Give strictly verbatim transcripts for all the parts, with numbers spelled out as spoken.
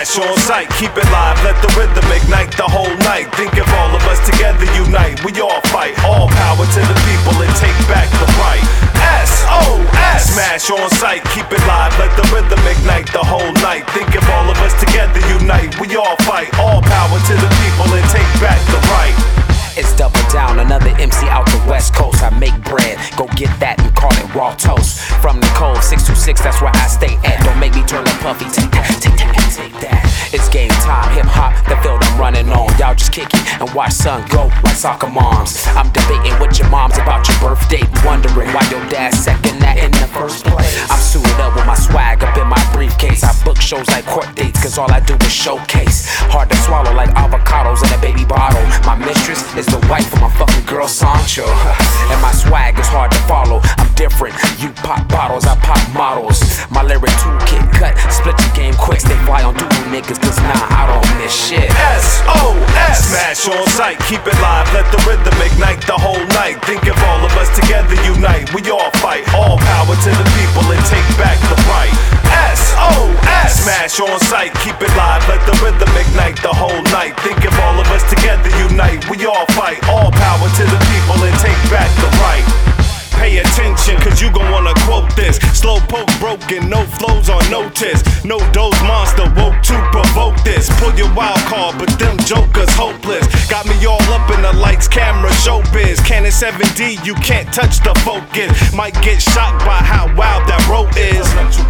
Smash on sight, keep it live, let the rhythm ignite the whole night. Think if all of us together unite, we all fight. All power to the people and take back the right. S O S Smash on sight, keep it live, let the rhythm ignite the whole night. Think if all of us together unite, we all fight. All power to the people and take back the right. It's double down, another M C out the West Coast. I make bread, go get that and call it raw toast. From the cove, six two six, that's where I stay at. Don't make me turn the puffy, take that, take that, take that. It's game time, hip hop, the field I'm running on. Y'all just kick it and watch son go like soccer moms. I'm debating with your moms about your birthday, wondering why your dad's second that in the first place. I'm suited up with my swag up in my briefcase. I book shows like court dates, cause all I do is showcase. Hard to swallow like avocados in a baby bottle. My mistress is the wife of my fucking girl Sancho. And my swag is hard to follow. I'm different, you pop bottles, I pop models. My lyric toolkit cut, split your game quick. They fly on doodle niggas, cause nah, I don't miss shit. S O S Smash on sight, keep it live, let the rhythm ignite the whole night. Think if all of us together unite, we all fight. All power to the people and take back the right. S O S Smash on sight, keep it live, let the rhythm ignite the whole night. Think if all of us together unite, we all fight. All power to the people and take back the right. Pay attention, cause you gon' wanna quote this. Slow poke broken, no flows on notice. No dose monster woke to provoke this. Pull your wild card, but them jokers hopeless. Got me all up in the lights, camera, showbiz. Canon seven D, you can't touch the focus. Might get shocked by how wild that rope is.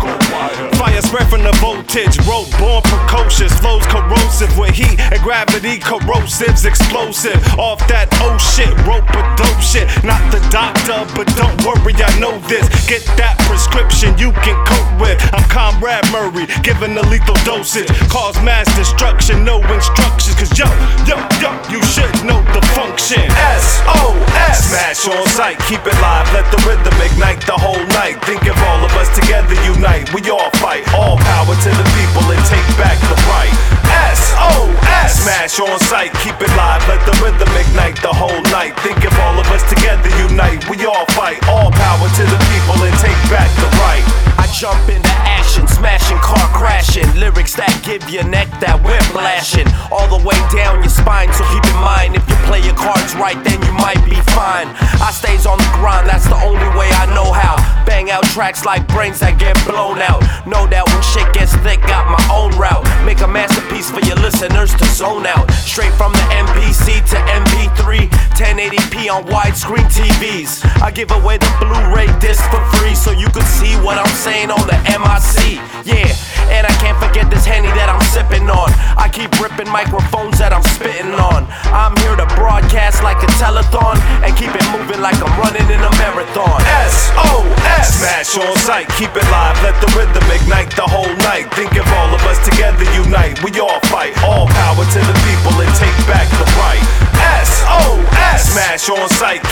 Fire spread from the voltage, rope born precocious. Flows corrosive with heat and gravity, corrosives explosive. Off that oh shit, rope a dope shit. Not the doctor, but don't worry, I know this. Get that prescription you can cope with. I'm Comrade Murray, giving a lethal dosage. Cause mass destruction, no instructions. Cause yo, yo, yo, you should know the function. S O S Smash on sight, keep it live, let the rhythm ignite the whole night. Think if all of us together unite, we all fight. All power to the people and take back the right. S O S Smash on sight, keep it live, let the rhythm ignite the whole night. Think if all of us together unite, we all fight. All power to the people and take back the right. I jump into action, smashing, car crashing. Lyrics that give your neck that whiplashing. All the way down your spine, so keep in mind, if you play your cards right, then you might be fine. I stays on the grind, that's the only way I know how. Bang out tracks like brains that get blown out. Know that when shit gets thick, got my own route. Make a masterpiece for your listeners to zone out. Straight from the M P C to M P three, ten eighty p on widescreen T Vs. I give away the Blu-ray disc for free, so you can see what I'm saying on the M I C. Yeah, and I can't forget this Henny that I'm sipping on. I keep ripping microphones that I'm spitting on. I'm here to broadcast like a telethon and keep it moving like I'm running in a marathon. S O S Smash on sight, keep it live, let the rhythm ignite the whole night. Think if all of us together unite, we all fight. All power to the people and take back the right. S O S Smash on sight,